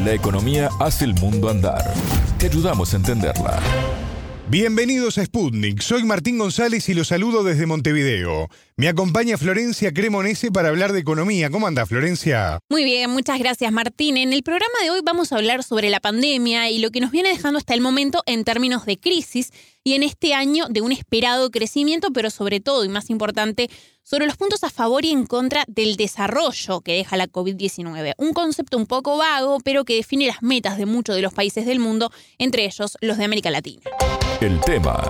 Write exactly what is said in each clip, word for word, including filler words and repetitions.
La economía hace el mundo andar. Te ayudamos a entenderla. Bienvenidos a Sputnik, soy Martín González y los saludo desde Montevideo. Me acompaña Florencia Cremonese para hablar de economía. ¿Cómo anda, Florencia? Muy bien, muchas gracias, Martín. En el programa de hoy vamos a hablar sobre la pandemia y lo que nos viene dejando hasta el momento en términos de crisis y en este año de un esperado crecimiento, pero sobre todo y más importante, sobre los puntos a favor y en contra del desarrollo que deja la covid diecinueve. Un concepto un poco vago, pero que define las metas de muchos de los países del mundo, entre ellos los de América Latina. El tema.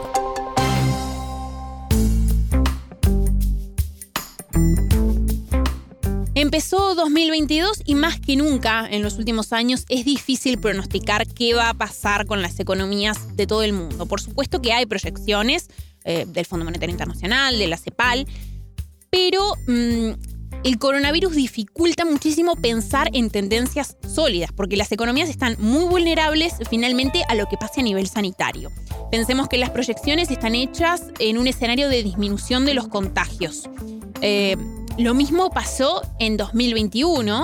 Empezó dos mil veintidós y más que nunca en los últimos años es difícil pronosticar qué va a pasar con las economías de todo el mundo. Por supuesto que hay proyecciones eh, del Fondo Monetario Internacional, de la CEPAL, pero mmm, el coronavirus dificulta muchísimo pensar en tendencias sólidas, porque las economías están muy vulnerables finalmente a lo que pase a nivel sanitario. Pensemos que las proyecciones están hechas en un escenario de disminución de los contagios. Eh, lo mismo pasó en dos mil veintiuno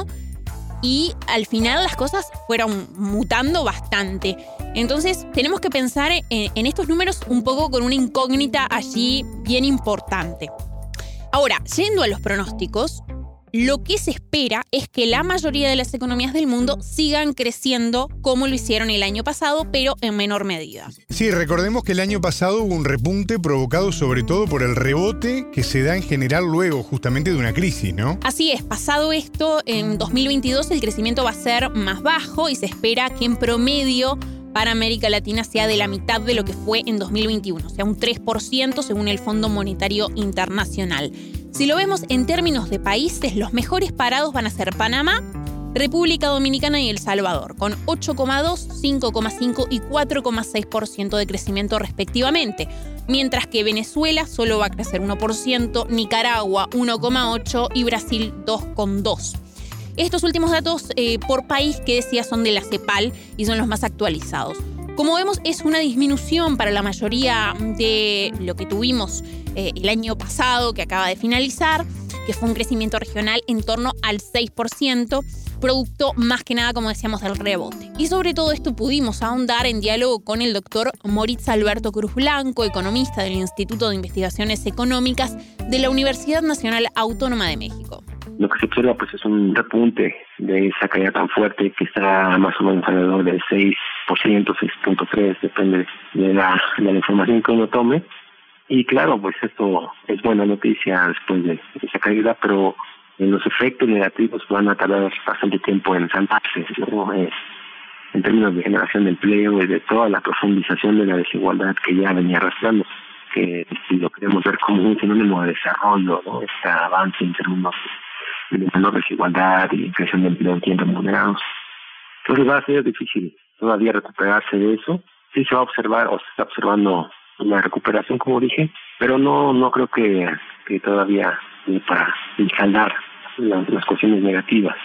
y al final las cosas fueron mutando bastante. Entonces tenemos que pensar en, en estos números un poco con una incógnita allí bien importante. Ahora, yendo a los pronósticos, lo que se espera es que la mayoría de las economías del mundo sigan creciendo como lo hicieron el año pasado, pero en menor medida. Sí, recordemos que el año pasado hubo un repunte provocado sobre todo por el rebote que se da en general luego justamente de una crisis, ¿no? Así es, pasado esto, en dos mil veintidós el crecimiento va a ser más bajo y se espera que en promedio para América Latina sea de la mitad de lo que fue en dos mil veintiuno, o sea, un tres por ciento según el Fondo Monetario Internacional. Si lo vemos en términos de países, los mejores parados van a ser Panamá, República Dominicana y El Salvador, con ocho coma dos, cinco coma cinco y cuatro coma seis por ciento de crecimiento respectivamente, mientras que Venezuela solo va a crecer uno por ciento, Nicaragua uno coma ocho por ciento y Brasil dos coma dos por ciento. Estos últimos datos eh, por país que decía son de la CEPAL y son los más actualizados. Como vemos, es una disminución para la mayoría de lo que tuvimos eh, el año pasado, que acaba de finalizar, que fue un crecimiento regional en torno al seis por ciento, producto más que nada, como decíamos, del rebote. Y sobre todo esto pudimos ahondar en diálogo con el doctor Moritz Alberto Cruz Blanco, economista del Instituto de Investigaciones Económicas de la Universidad Nacional Autónoma de México. Lo que se observa pues es un repunte de esa caída tan fuerte que está más o menos alrededor del seis por ciento, seis punto tres por ciento, depende de la, de la información que uno tome. Y claro, pues esto es buena noticia después de esa caída, pero los efectos negativos van a tardar bastante tiempo en sanarse, ¿no? Eh, en términos de generación de empleo y de toda la profundización de la desigualdad que ya venía arrastrando, que si lo queremos ver como un sinónimo de desarrollo, ¿no? Este avance en términos de menor desigualdad y creación de empleo en tiempos moderados. Entonces va a ser difícil todavía recuperarse de eso. Sí se va a observar, o se está observando una recuperación, como dije, pero no no creo que, que todavía eh, para instalar las, las cuestiones negativas.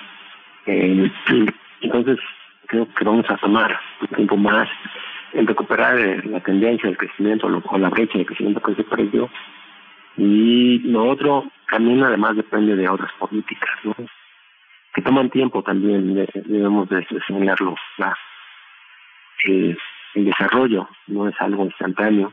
Eh, entonces creo que vamos a tomar un tiempo más en recuperar eh, la tendencia del crecimiento lo, o la brecha de crecimiento que se perdió. Y lo otro también además depende de otras políticas, ¿no? Que toman tiempo también, de, debemos de señalarlo. La, el, el desarrollo no es algo instantáneo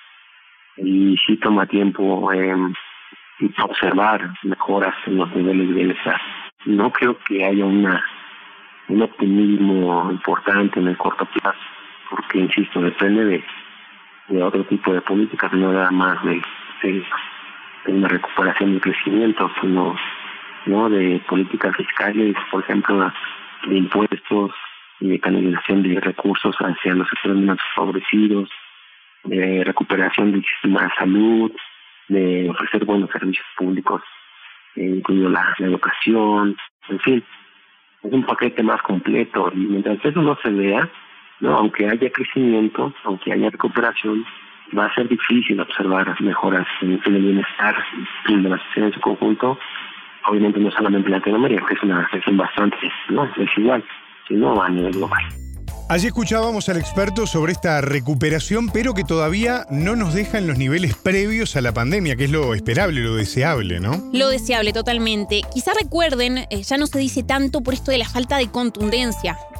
y sí toma tiempo eh, observar mejoras en los niveles de bienestar. No creo que haya una un optimismo importante en el corto plazo, porque insisto, depende de, de otro tipo de políticas, no nada más de, de una recuperación del crecimiento, sino no de políticas fiscales, por ejemplo, de impuestos y de canalización de recursos hacia los sectores menos favorecidos, de recuperación del sistema de salud, de ofrecer buenos servicios públicos, eh, incluido la, la educación, en fin, es un paquete más completo. Y mientras eso no se vea, no, aunque haya crecimiento, aunque haya recuperación, va a ser difícil observar mejoras en, en el bienestar de la sociedad en su conjunto. Obviamente no solamente en Latinoamérica, que es una región bastante, ¿no?, desigual, sino a nivel global. Allí escuchábamos al experto sobre esta recuperación, pero que todavía no nos deja en los niveles previos a la pandemia, que es lo esperable, lo deseable, ¿no? Lo deseable, totalmente. Quizá recuerden, eh, ya no se dice tanto por esto de la falta de contundencia.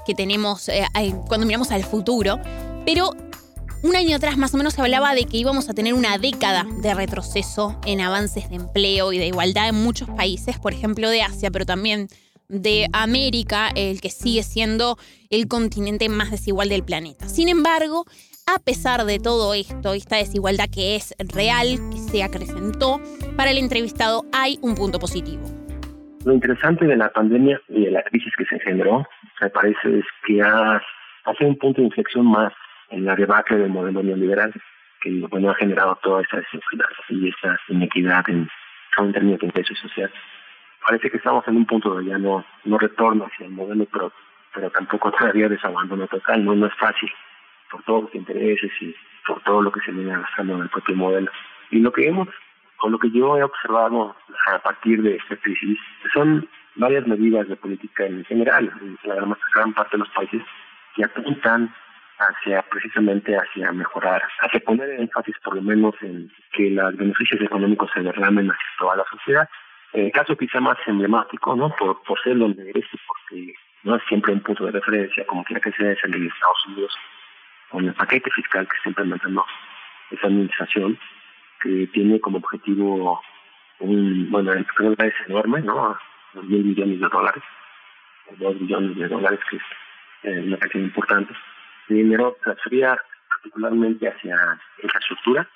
que tenemos eh, cuando miramos al futuro, pero un año atrás más o menos se hablaba de que íbamos a tener una década de retroceso en avances de empleo y de igualdad en muchos países, por ejemplo de Asia, pero también de América, el que sigue siendo el continente más desigual del planeta. Sin embargo, a pesar de todo esto, esta desigualdad que es real, que se acrecentó, para el entrevistado hay un punto positivo. Lo interesante de la pandemia y de la crisis que se generó, me parece, es que ha, hace un punto de inflexión más en la debacle del modelo neoliberal, que bueno, ha generado toda esta desigualdad y esta inequidad en, en términos de ingreso social. Parece que estamos en un punto de ya no, no retorno hacia el modelo, pero, pero tampoco todavía desabandono total, no, no es fácil, por todos los intereses y por todo lo que se viene avanzando en el propio modelo. Y lo que hemos, o lo que yo he observado a partir de esta crisis, son varias medidas de política en general, en la gran, gran parte de los países, que apuntan hacia precisamente hacia mejorar, hacia poner énfasis por lo menos en que los beneficios económicos se derramen hacia toda la sociedad. El caso quizá más emblemático, ¿no? Por, por ser donde eres y porque no es siempre un punto de referencia, como quiera que sea, es el de Estados Unidos, con el paquete fiscal que está implementando esa administración, que tiene como objetivo un, bueno, el primer es enorme, ¿no? Dos mil millones de dólares, dos billones de dólares, que es eh, una cantidad importante. El dinero transfería particularmente hacia infraestructura,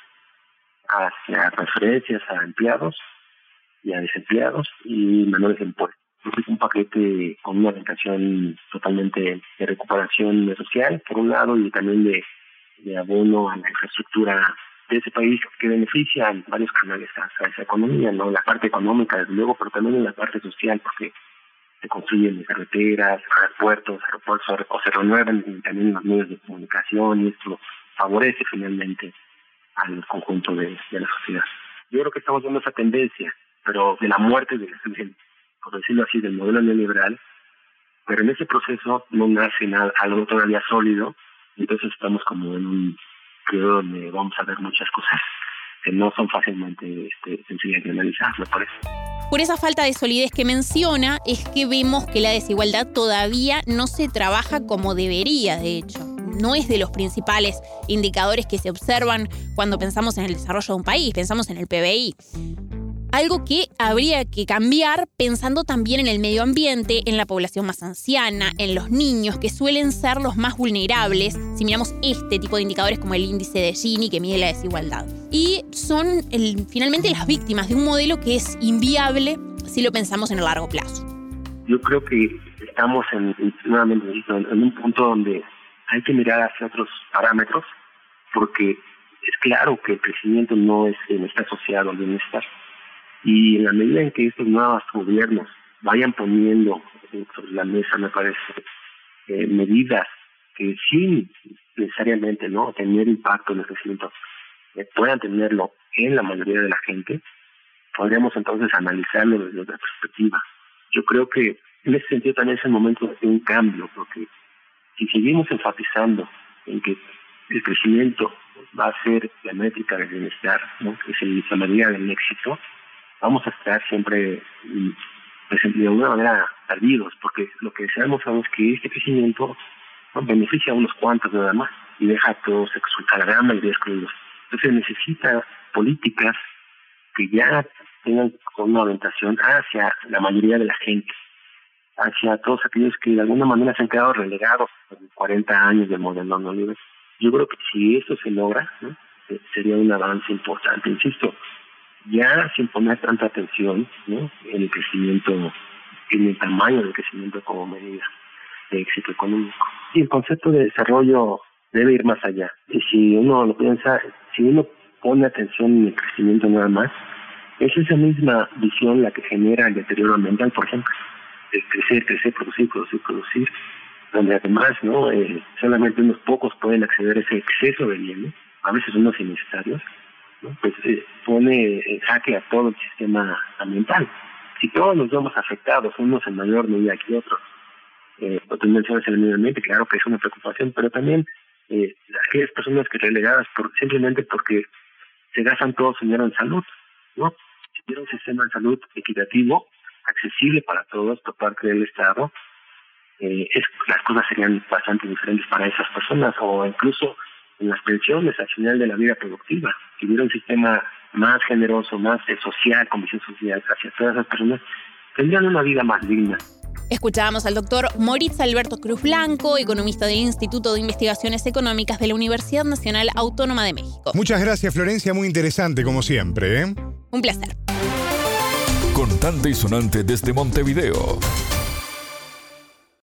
hacia transferencias a empleados y a desempleados y menores impuestos. Es un paquete con una orientación totalmente de recuperación social, por un lado, y también de, de abono a la infraestructura de ese país, que beneficia a varios canales a, a esa economía, ¿no? La parte económica, desde luego, pero también en la parte social, porque se construyen carreteras, aeropuertos, aeropuertos, o se renuevan también los medios de comunicación, y esto favorece finalmente al conjunto de, de la sociedad. Yo creo que estamos viendo esa tendencia, pero de la muerte, de, de, por decirlo así, del modelo neoliberal, pero en ese proceso no nace nada, algo todavía sólido, y entonces estamos como en un periodo donde vamos a ver muchas cosas que no son fácilmente este, sencillas de analizar, me parece. Por esa falta de solidez que menciona, es que vemos que la desigualdad todavía no se trabaja como debería, de hecho. No es de los principales indicadores que se observan cuando pensamos en el desarrollo de un país, pensamos en el P B I. Algo que habría que cambiar pensando también en el medio ambiente, en la población más anciana, en los niños, que suelen ser los más vulnerables si miramos este tipo de indicadores como el índice de Gini, que mide la desigualdad. Y son el, finalmente las víctimas de un modelo que es inviable si lo pensamos en el largo plazo. Yo creo que estamos en, nuevamente, en un punto donde hay que mirar hacia otros parámetros, porque es claro que el crecimiento no, es, no está asociado al bienestar. Y en la medida en que estos nuevos gobiernos vayan poniendo sobre la mesa, me parece, eh, medidas que sin necesariamente no tener impacto en el crecimiento, eh, puedan tenerlo en la mayoría de la gente, podríamos entonces analizarlo desde otra perspectiva. Yo creo que en ese sentido también es el momento de un cambio, porque si seguimos enfatizando en que el crecimiento va a ser la métrica del bienestar, ¿no? Que es la medida del éxito, vamos a estar siempre pues, de alguna manera perdidos, porque lo que sabemos es que este crecimiento, ¿no?, beneficia a unos cuantos nada más y deja a todos exultar la gran mayoría excluidos. Entonces necesita políticas que ya tengan una orientación hacia la mayoría de la gente, hacia todos aquellos que de alguna manera se han quedado relegados por cuarenta años del modelo neoliberal. Yo creo que si esto se logra, ¿no?, sería un avance importante, insisto, ya sin poner tanta atención, ¿no?, en el crecimiento, en el tamaño del crecimiento como medida de éxito económico. Y el concepto de desarrollo debe ir más allá. Y si uno lo piensa, si uno pone atención en el crecimiento nada más, es esa misma visión la que genera el deterioro ambiental, por ejemplo. El crecer, crecer, producir, producir, producir, donde además no eh, solamente unos pocos pueden acceder a ese exceso de bienes, a veces unos innecesarios, ¿no? Pues eh, pone en jaque a todo el sistema ambiental. Si todos nos vemos afectados, unos en mayor medida que otros, eh, lo que mencionas en el medio ambiente, claro que es una preocupación, pero también eh, aquellas personas que relegadas por, simplemente porque se gastan todo su dinero en salud, ¿no? Si hubiera un sistema de salud equitativo, accesible para todos por parte del Estado, eh, es, las cosas serían bastante diferentes para esas personas, o incluso en las pensiones al final de la vida productiva. Si hubiera un sistema más generoso, más eh, social, con visión social hacia todas esas personas, tendrían una vida más digna. Escuchábamos al doctor Moritz Alberto Cruz Blanco, economista del Instituto de Investigaciones Económicas de la Universidad Nacional Autónoma de México. Muchas gracias, Florencia, muy interesante como siempre, ¿eh? Un placer. Contante y sonante desde Montevideo.